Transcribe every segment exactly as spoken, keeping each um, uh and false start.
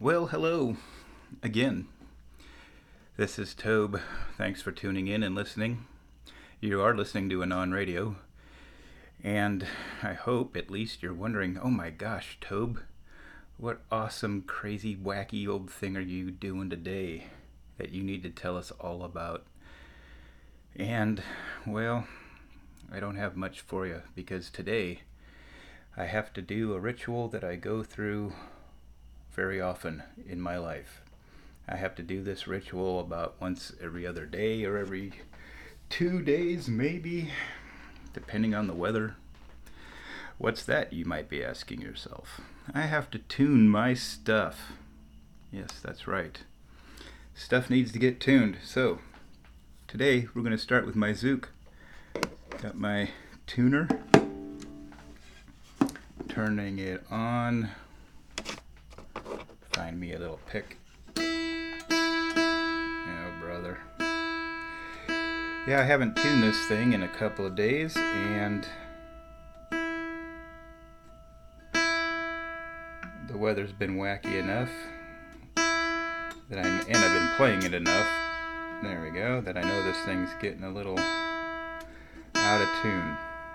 Well, hello again. This is Tobe. Thanks for tuning in and listening. You are listening to Anon Radio, and I hope at least you're wondering, oh my gosh, Tobe, what awesome, crazy, wacky old thing are you doing today that you need to tell us all about? And, well, I don't have much for you because today I have to do a ritual that I go through very often in my life. I have to do this ritual about once every other day or every two days maybe, depending on the weather. What's that, you might be asking yourself? I have to tune my stuff. Yes, that's right. Stuff needs to get tuned. So, today we're going to start with my Zouk. Got my tuner. Turning it on. Find me a little pick. Oh, brother. Yeah, I haven't tuned this thing in a couple of days, and the weather's been wacky enough that I, and I've been playing it enough, there we go, that I know this thing's getting a little out of tune.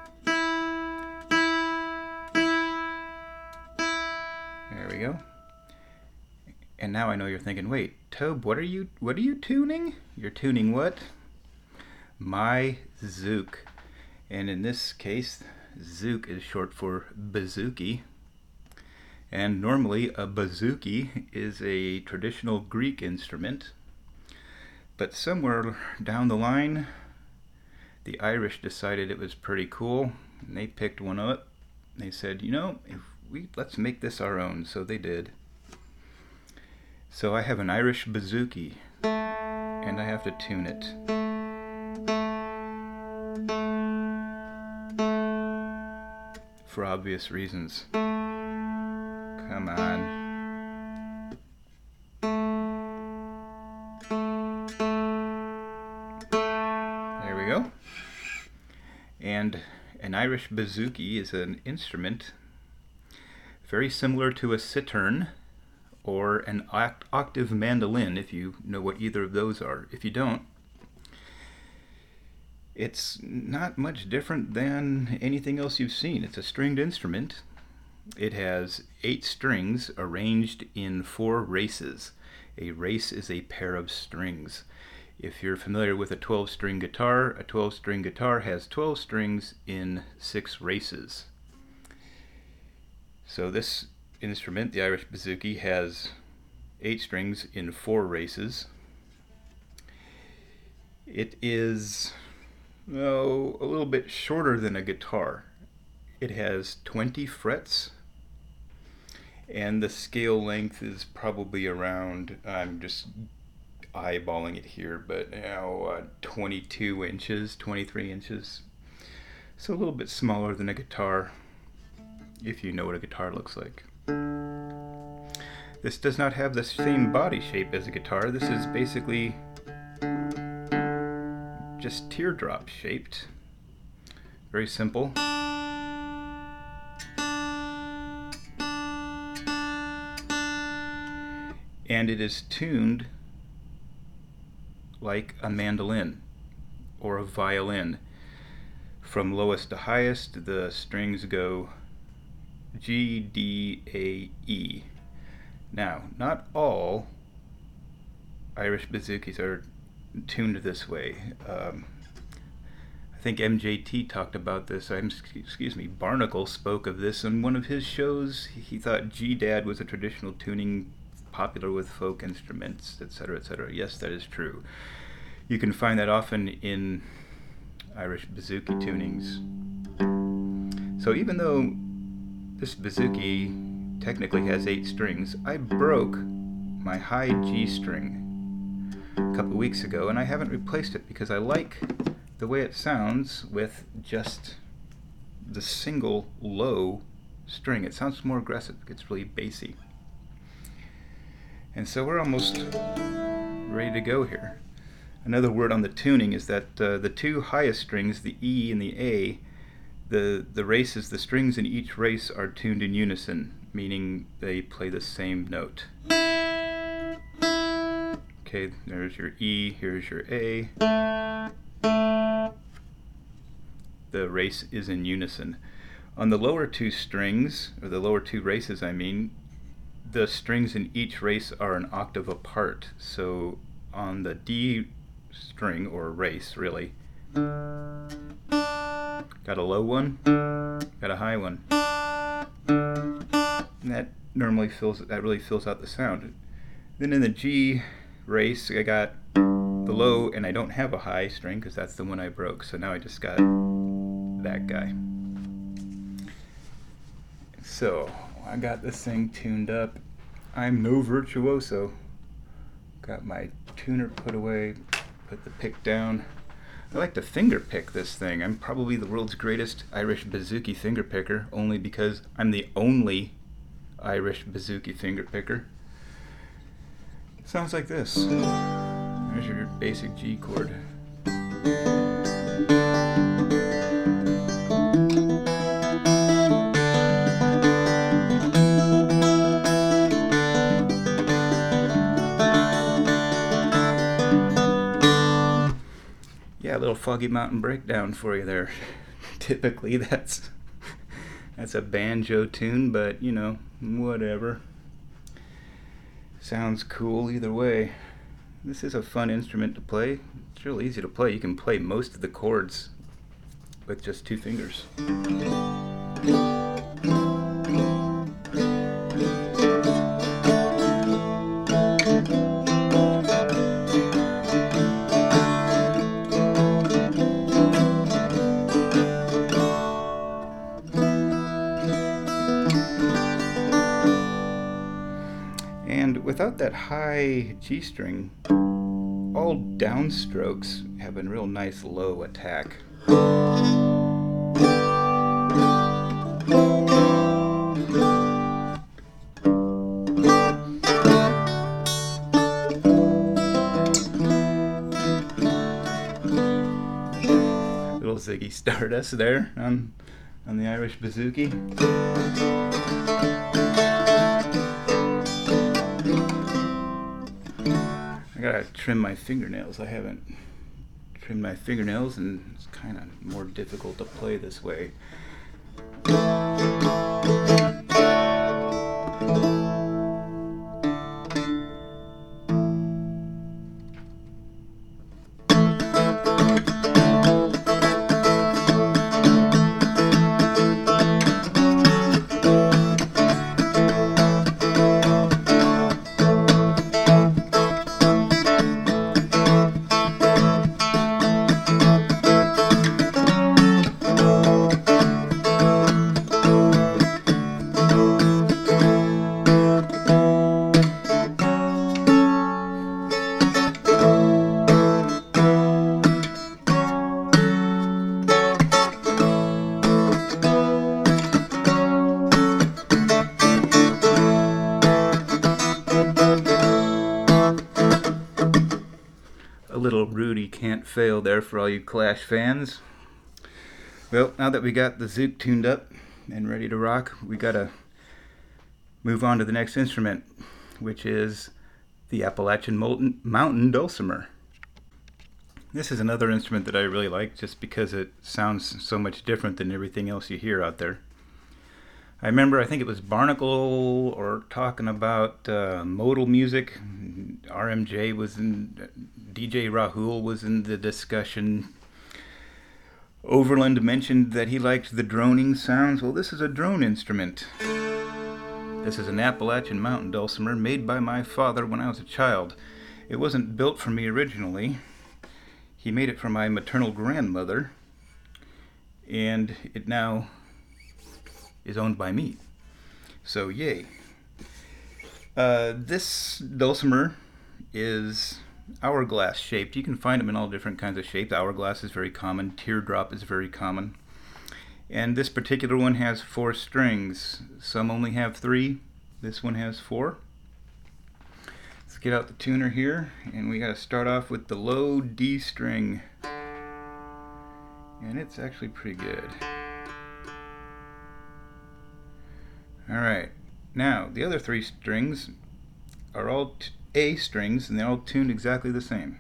There we go. And now I know you're thinking, wait, Tobe, what are you what are you tuning? You're tuning what? My Zouk. And in this case, Zouk is short for bouzouki. And normally a bouzouki is a traditional Greek instrument. But somewhere down the line, the Irish decided it was pretty cool, and they picked one up. They said, you know, if we let's make this our own. So they did. So I have an Irish bouzouki, and I have to tune it. For obvious reasons. Come on. There we go. And an Irish bouzouki is an instrument very similar to a cittern, or an oct- octave mandolin, if you know what either of those are. If you don't, it's not much different than anything else you've seen. It's a stringed instrument. It has eight strings arranged in four races. A race is a pair of strings. If you're familiar with a twelve-string guitar, a twelve-string guitar has twelve strings in six races. So this instrument, the Irish bouzouki, has eight strings in four races. It is oh, a little bit shorter than a guitar. It has twenty frets, and the scale length is probably around, I'm just eyeballing it here, but you know, uh, twenty-two inches, twenty-three inches. So a little bit smaller than a guitar, if you know what a guitar looks like. This does not have the same body shape as a guitar. This is basically just teardrop shaped. Very simple. And it is tuned like a mandolin or a violin. From lowest to highest, the strings go G, D, A, E. Now, not all Irish bouzoukis are tuned this way. Um, I think M J T talked about this. I'm, excuse me, Barnacle spoke of this on one of his shows. He thought G-Dad was a traditional tuning popular with folk instruments, et cetera, et cetera. Yes, that is true. You can find that often in Irish bouzouki tunings. So even though this bouzouki technically has eight strings, I broke my high G string a couple weeks ago, and I haven't replaced it because I like the way it sounds with just the single low string. It sounds more aggressive. It gets really bassy. And so we're almost ready to go here. Another word on the tuning is that uh, the two highest strings, the E and the A, the, the races, the strings in each race are tuned in unison, meaning they play the same note. Okay, there's your E, here's your A. The race is in unison. On the lower two strings, or the lower two races I mean, the strings in each race are an octave apart. So on the D string, or race really, got a low one, got a high one. And that normally fills, that really fills out the sound. Then in the G race, I got the low, and I don't have a high string because that's the one I broke. So now I just got that guy. So I got this thing tuned up. I'm no virtuoso. Got my tuner put away, put the pick down. I like to finger pick this thing. I'm probably the world's greatest Irish bouzouki finger picker, only because I'm the only Irish bouzouki finger picker. Sounds like this. There's your basic G chord. Yeah, a little Foggy Mountain Breakdown for you there. Typically that's that's a banjo tune, but you know, whatever. Sounds cool either way. This is a fun instrument to play. It's real easy to play. You can play most of the chords with just two fingers. And without that high G string, all downstrokes have a real nice low attack. Little Ziggy Stardust there on, on the Irish bouzouki. I gotta trim my fingernails. I haven't trimmed my fingernails, and it's kind of more difficult to play this way. Little Rudy Can't Fail there for all you Clash fans. Well, now that we got the Zouk tuned up and ready to rock, we gotta move on to the next instrument, which is the Appalachian Mountain Dulcimer. This is another instrument that I really like just because it sounds so much different than everything else you hear out there. I remember, I think it was Barnacle or talking about uh, modal music. R M J was in, D J Rahul was in the discussion. Overland mentioned that he liked the droning sounds. Well, this is a drone instrument. This is an Appalachian Mountain Dulcimer made by my father when I was a child. It wasn't built for me originally. He made it for my maternal grandmother, and it now is owned by me. So yay. Uh, this dulcimer is hourglass shaped. You can find them in all different kinds of shapes. Hourglass is very common. Teardrop is very common. And this particular one has four strings. Some only have three. This one has four. Let's get out the tuner here, and we got to start off with the low D string. And it's actually pretty good. Alright, now the other three strings are all t A strings, and they're all tuned exactly the same.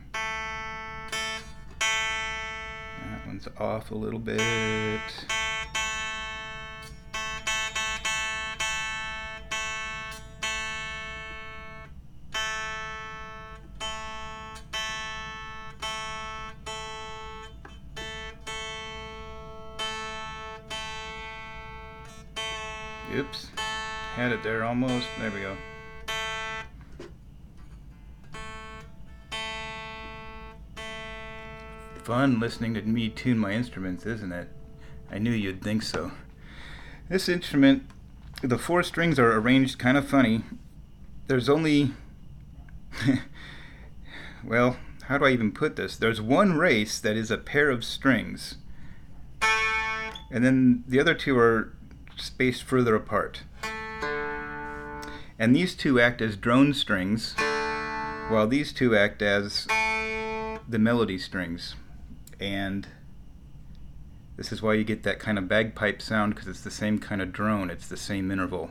That one's off a little bit. Oops, had it there almost. There we go. Fun listening to me tune my instruments, isn't it? I knew you'd think so. This instrument, the four strings are arranged kind of funny. There's only, well, how do I even put this? There's one race that is a pair of strings, and then the other two are spaced further apart. And these two act as drone strings, while these two act as the melody strings. And this is why you get that kind of bagpipe sound, because it's the same kind of drone, it's the same interval.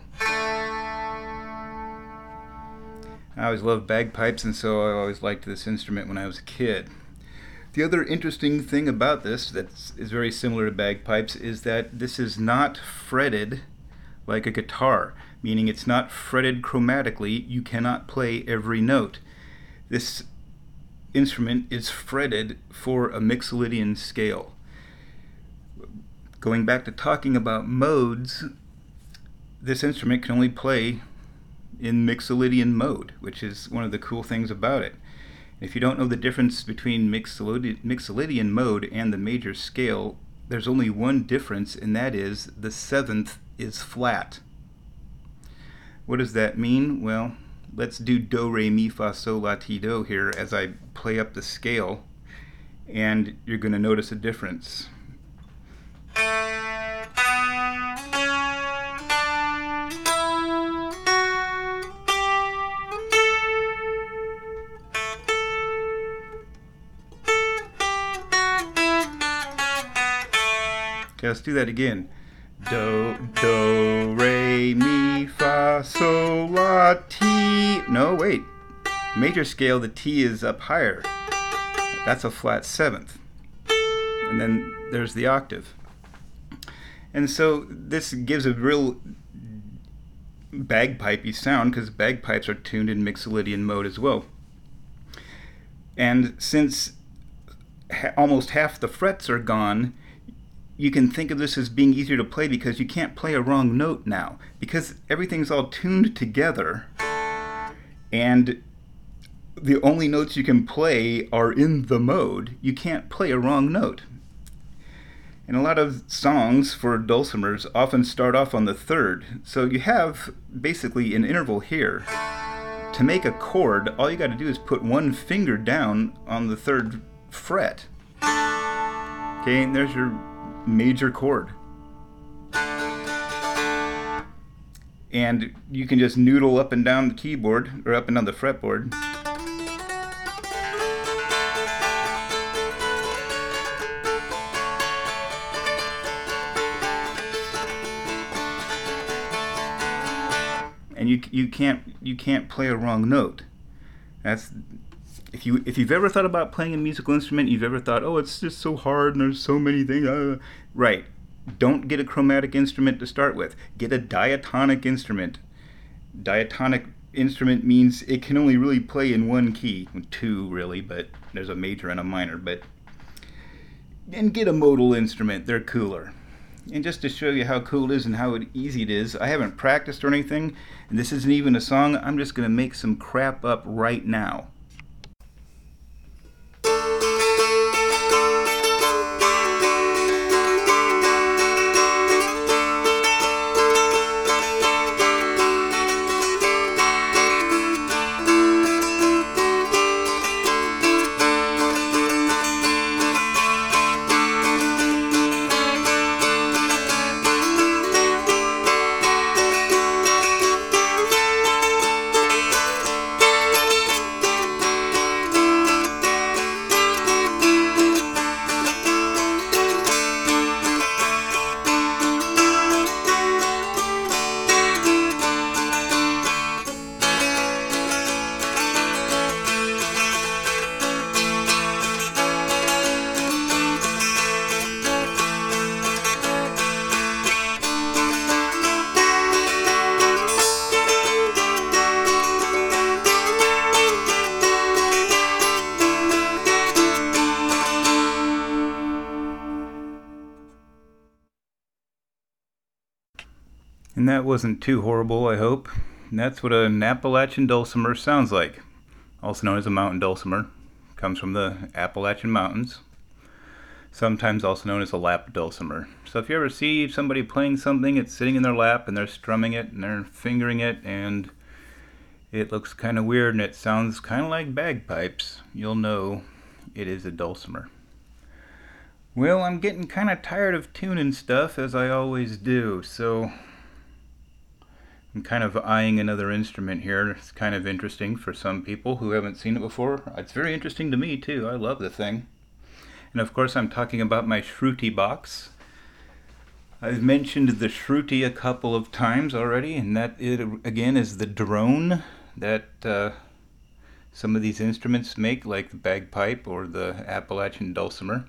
I always loved bagpipes, and so I always liked this instrument when I was a kid. The other interesting thing about this that is very similar to bagpipes is that this is not fretted like a guitar, meaning it's not fretted chromatically. You cannot play every note. This instrument is fretted for a Mixolydian scale. Going back to talking about modes, this instrument can only play in Mixolydian mode, which is one of the cool things about it. If you don't know the difference between Mixolydian, Mixolydian mode and the major scale, there's only one difference, and that is the seventh is flat. What does that mean? Well, let's do do, re, mi, fa, sol, la, ti, do here as I play up the scale, and you're going to notice a difference. Okay, let's do that again. Do, do, re, mi, fa, sol, la, ti. No, wait. Major scale, the T is up higher. That's a flat seventh. And then there's the octave. And so this gives a real bagpipey sound, because bagpipes are tuned in Mixolydian mode as well. And since ha- almost half the frets are gone, you can think of this as being easier to play because you can't play a wrong note now, because everything's all tuned together, and the only notes you can play are in the mode. You can't play a wrong note. And a lot of songs for dulcimers often start off on the third, so you have basically an interval here. To make a chord, all you got to do is put one finger down on the third fret. Okay, and there's your major chord. And you can just noodle up and down the keyboard, or up and down the fretboard. And you you can't you can't play a wrong note. That's If you if you've ever thought about playing a musical instrument, you've ever thought, oh, it's just so hard and there's so many things. Uh, right. Don't get a chromatic instrument to start with. Get a diatonic instrument. Diatonic instrument means it can only really play in one key, two really, but there's a major and a minor. But and get a modal instrument. They're cooler. And just to show you how cool it is and how easy it is, I haven't practiced or anything, and this isn't even a song. I'm just going to make some crap up right now. And that wasn't too horrible, I hope. And that's what an Appalachian dulcimer sounds like. Also known as a mountain dulcimer. Comes from the Appalachian Mountains. Sometimes also known as a lap dulcimer. So if you ever see somebody playing something, it's sitting in their lap and they're strumming it and they're fingering it and it looks kind of weird and it sounds kind of like bagpipes, you'll know it is a dulcimer. Well, I'm getting kind of tired of tuning stuff, as I always do, so I'm kind of eyeing another instrument here. It's kind of interesting for some people who haven't seen it before. It's very interesting to me too. I love the thing. And of course I'm talking about my Shruti box. I've mentioned the Shruti a couple of times already, and that it again is the drone that uh, some of these instruments make, like the bagpipe or the Appalachian dulcimer.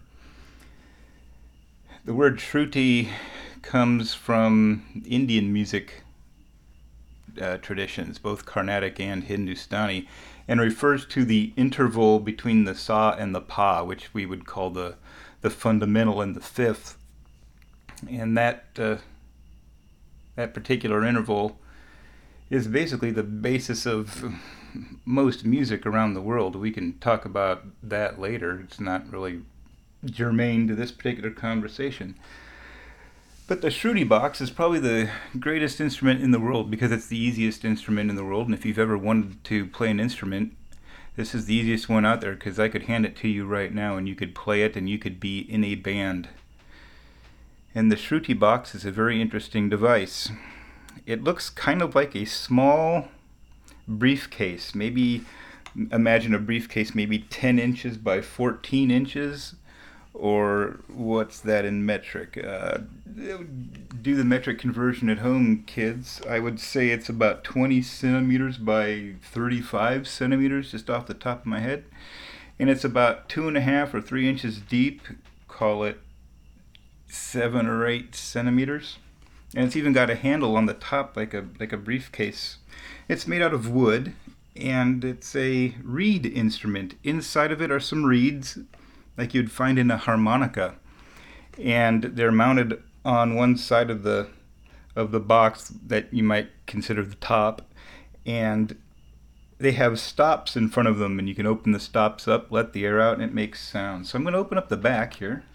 The word Shruti comes from Indian music uh, traditions, both Carnatic and Hindustani, and refers to the interval between the sa and the pa, which we would call the, the fundamental and the fifth. And that uh, that particular interval is basically the basis of most music around the world. We can talk about that later. It's not really germane to this particular conversation. But the Shruti box is probably the greatest instrument in the world because it's the easiest instrument in the world. And if you've ever wanted to play an instrument, this is the easiest one out there, because I could hand it to you right now and you could play it and you could be in a band. And the Shruti box is a very interesting device. It looks kind of like a small briefcase. Maybe imagine a briefcase maybe ten inches by fourteen inches, or what's that in metric? Uh, do the metric conversion at home, kids. I would say it's about twenty centimeters by thirty-five centimeters, just off the top of my head. And it's about two and a half or three inches deep, call it seven or eight centimeters. And it's even got a handle on the top like a like a briefcase. It's made out of wood, and it's a reed instrument. Inside of it are some reeds like you'd find in a harmonica, and they're mounted on one side of the of the box that you might consider the top, and they have stops in front of them, and you can open the stops up, let the air out, and it makes sound. So I'm going to open up the back here.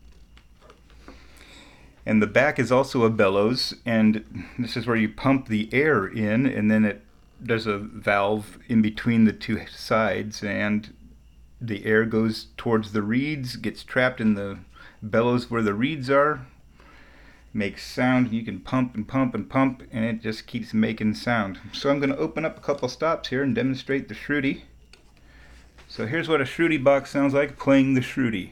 And the back is also a bellows, and this is where you pump the air in, and then it there's a valve in between the two sides, and the air goes towards the reeds, gets trapped in the bellows where the reeds are, makes sound. You can pump and pump and pump, and it just keeps making sound. So I'm going to open up a couple stops here and demonstrate the Shruti. So here's what a Shruti box sounds like playing the Shruti.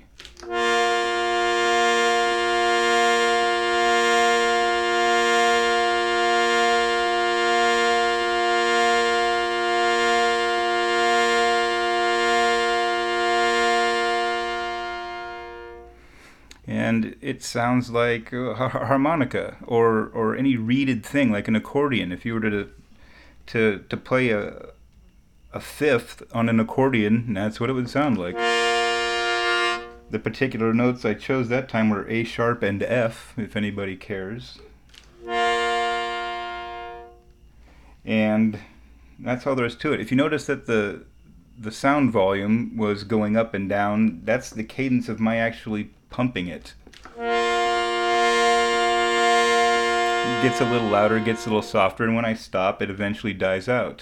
And it sounds like a harmonica or or any reeded thing, like an accordion. If you were to to to play a a fifth on an accordion, that's what it would sound like. The particular notes I chose that time were A sharp and F, if anybody cares. And that's all there is to it. If you notice that the the sound volume was going up and down, that's the cadence of my actually pumping it. It gets a little louder, gets a little softer, and when I stop, it eventually dies out.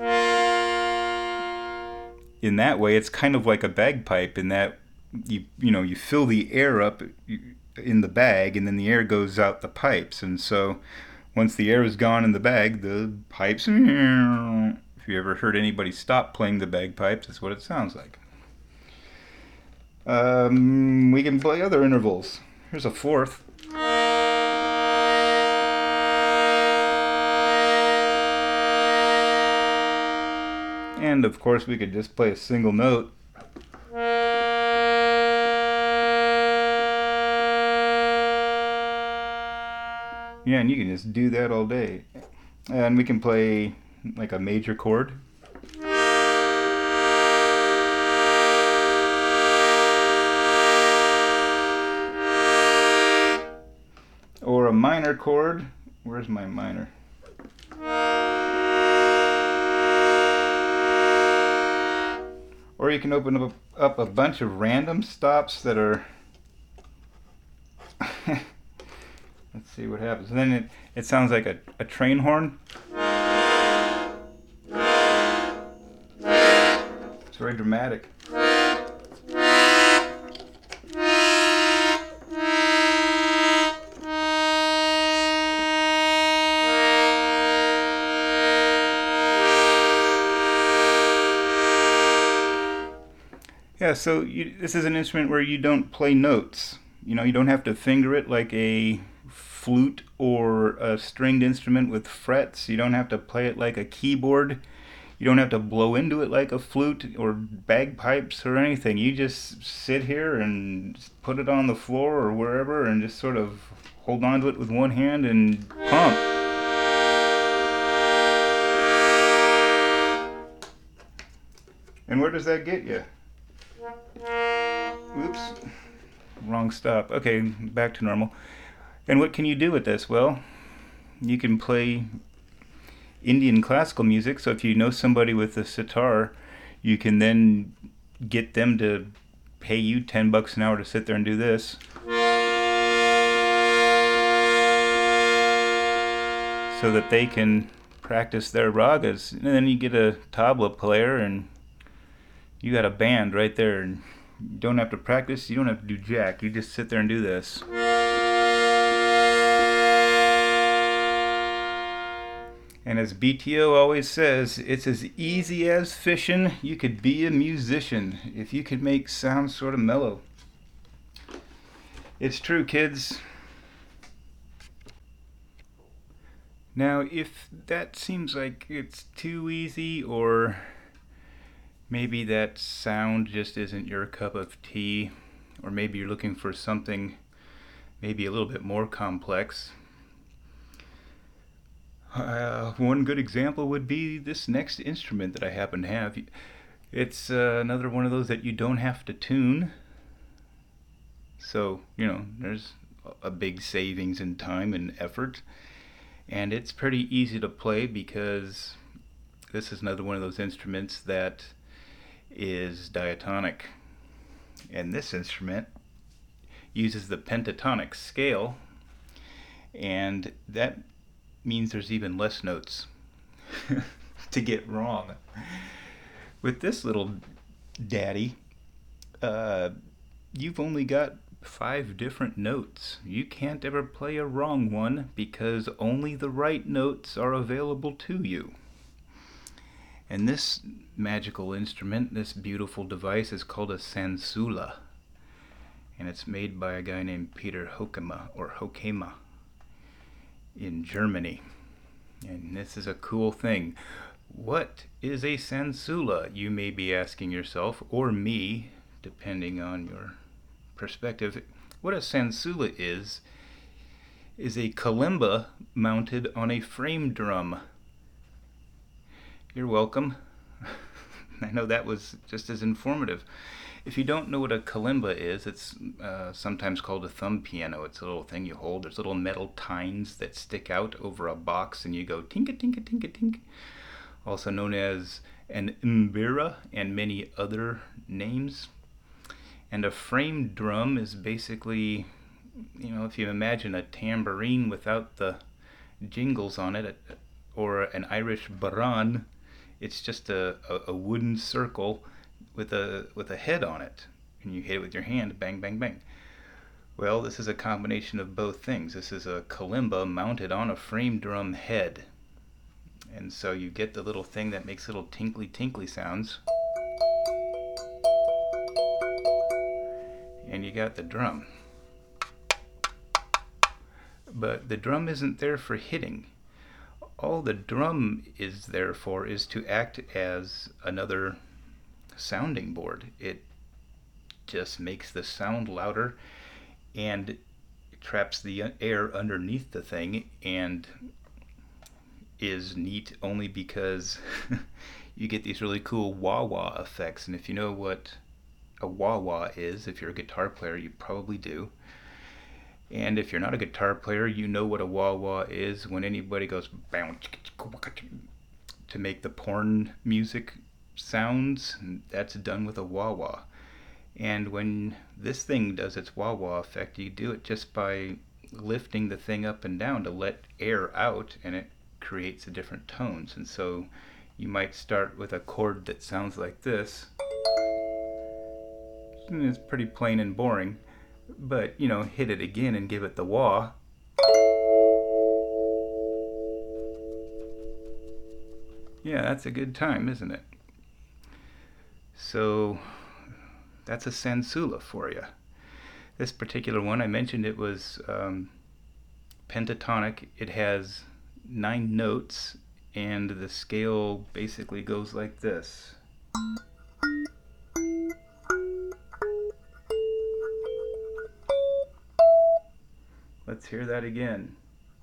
In that way, it's kind of like a bagpipe, in that you you know you fill the air up in the bag, and then the air goes out the pipes. And so, once the air is gone in the bag, the pipes. If you ever heard anybody stop playing the bagpipes, that's what it sounds like. Um, we can play other intervals. Here's a fourth. And of course we could just play a single note. Yeah, and you can just do that all day. And we can play like a major chord. Or a minor chord, Where's my minor? Or you can open up, up a bunch of random stops that are... Let's see what happens. And then it, it sounds like a, a train horn. It's very dramatic. Yeah, so you, this is an instrument where you don't play notes. You know, you don't have to finger it like a flute or a stringed instrument with frets. You don't have to play it like a keyboard. You don't have to blow into it like a flute or bagpipes or anything. You just sit here and put it on the floor or wherever and just sort of hold on to it with one hand and pump. And where does that get you? Oops, wrong stop. Okay, back to normal. And what can you do with this? Well, you can play Indian classical music. So if you know somebody with a sitar, you can then get them to pay you ten bucks an hour to sit there and do this. So that they can practice their ragas. And then you get a tabla player and you got a band right there. And you don't have to practice, you don't have to do jack. You just sit there and do this. And as B T O always says, it's as easy as fishing. You could be a musician if you could make sounds sort of mellow. It's true, kids. Now, if that seems like it's too easy, or maybe that sound just isn't your cup of tea, or maybe you're looking for something maybe a little bit more complex, uh, one good example would be this next instrument that I happen to have. It's uh, another one of those that you don't have to tune. So, you know, there's a big savings in time and effort. And it's pretty easy to play because this is another one of those instruments that is diatonic. And this instrument uses the pentatonic scale, and that means there's even less notes to get wrong. With this little daddy, uh, you've only got five different notes. You can't ever play a wrong one because only the right notes are available to you. And this magical instrument, this beautiful device, is called a sansula. And it's made by a guy named Peter Hokema, or Hokema, in Germany. And this is a cool thing. What is a sansula, you may be asking yourself, or me, depending on your perspective. What a sansula is, is a kalimba mounted on a frame drum. You're welcome. I know that was just as informative. If you don't know what a kalimba is, it's uh, sometimes called a thumb piano. It's a little thing you hold. There's little metal tines that stick out over a box, and you go tinka tinka tinka tink. Also known as an mbira and many other names. And a frame drum is basically, you know, if you imagine a tambourine without the jingles on it, or an Irish baran, it's just a, a, a wooden circle with a with a head on it, and you hit it with your hand, bang, bang, bang. Well, this is a combination of both things. This is a kalimba mounted on a frame drum head, and so you get the little thing that makes little tinkly tinkly sounds, and you got the drum. But the drum isn't there for hitting. All the drum is there for is to act as another sounding board. It just makes the sound louder and traps the air underneath the thing, and is neat only because you get these really cool wah-wah effects. And if you know what a wah-wah is, if you're a guitar player, you probably do. And if you're not a guitar player, you know what a wah-wah is. When anybody goes to make the porn music sounds, that's done with a wah-wah. And when this thing does its wah-wah effect, you do it just by lifting the thing up and down to let air out, and it creates a different tones. And so you might start with a chord that sounds like this. And it's pretty plain and boring, but you know, hit it again and give it the wah. Yeah, that's a good time, isn't it? So that's a Sansula for you. This particular one, I mentioned it was um, pentatonic. It has nine notes, and the scale basically goes like this. Let's hear that again.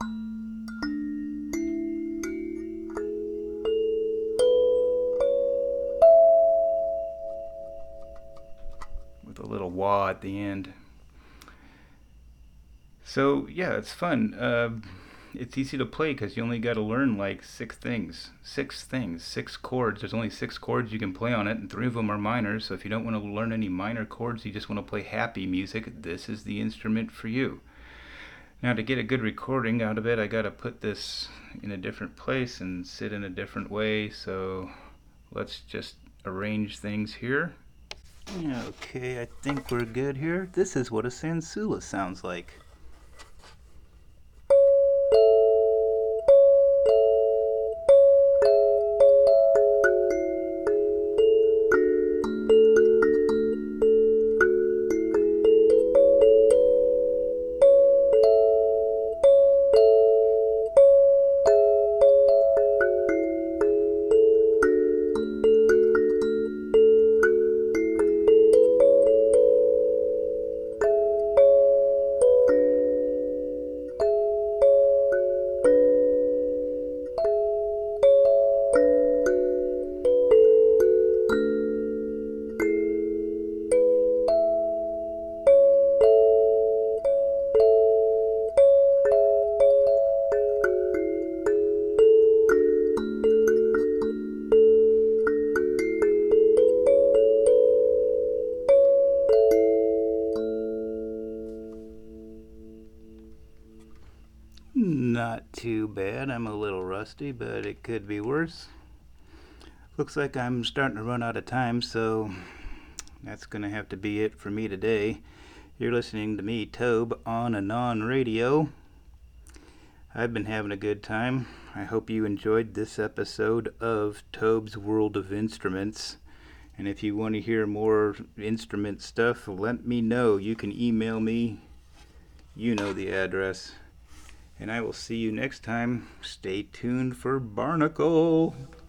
With a little wah at the end. So yeah, it's fun. Uh, it's easy to play because you only got to learn like six things. Six things, six chords. There's only six chords you can play on it, and three of them are minor. So if you don't want to learn any minor chords, you just want to play happy music, this is the instrument for you. Now, to get a good recording out of it, I got to put this in a different place and sit in a different way. So let's just arrange things here. Okay, I think we're good here. This is what a Sansula sounds like. Not too bad. I'm a little rusty, but it could be worse. Looks like I'm starting to run out of time, so that's going to have to be it for me today. You're listening to me, Tobe, on Anon Radio. I've been having a good time. I hope you enjoyed this episode of Tobe's World of Instruments. And if you want to hear more instrument stuff, let me know. You can email me. You know the address. And I will see you next time. Stay tuned for Barnacle.